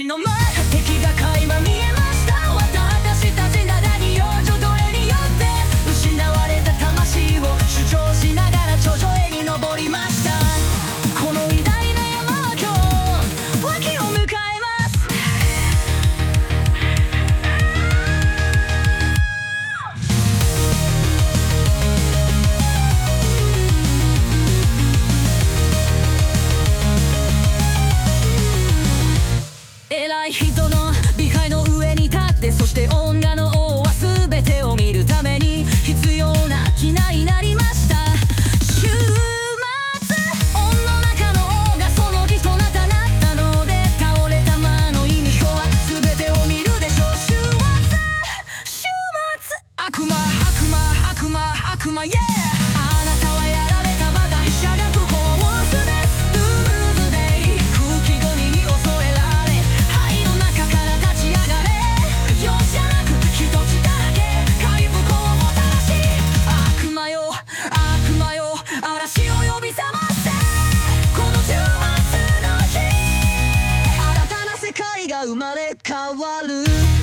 目の前敵が垣間見えました。私たちならに養女どれによって失われた魂を主張しながら頂上へに登りました。この偉大な山は今日脇を迎えます。偉い人の美杯の上に立って、そして女の王は全てを見るために必要な機内になりました。週末王の中の王がその日そなたなったので、倒れた魔の意味とは全てを見るでしょう。週末悪魔悪魔悪魔悪魔 yeah。 あなたはやられた馬鹿医者が不幸をすです。ルーズデイ空気ゴミに恐れられ肺の中から立ち上がれ。容赦なく一つだけ回復をもたらし、悪魔よ悪魔よ嵐を呼び覚ませ。この週末の日新たな世界が生まれ変わる。